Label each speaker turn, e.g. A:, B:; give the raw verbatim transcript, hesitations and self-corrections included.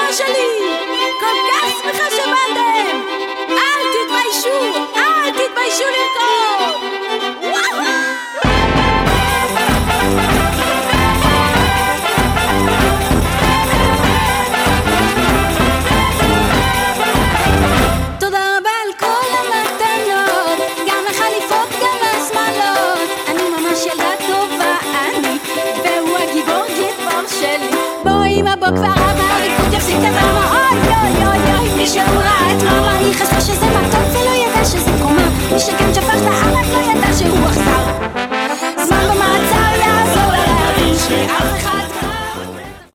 A: הדור שלי, כל כך שמחה שבאתם. אל תתביישו, אל תתביישו לרקוד. תודה רבה על כל המתנות, גם החליפות, גם השמלות. אני ממש ילדה טובה, אני, והוא הגיבור גיבור שלי. בואי אמא בוא כבר אמר, ריקוד יפסיק את המאמה. אוי אוי אוי אוי, מי שאמרה את מאמה היא חשבה שזה מתוק ולא ידע שזה קומה.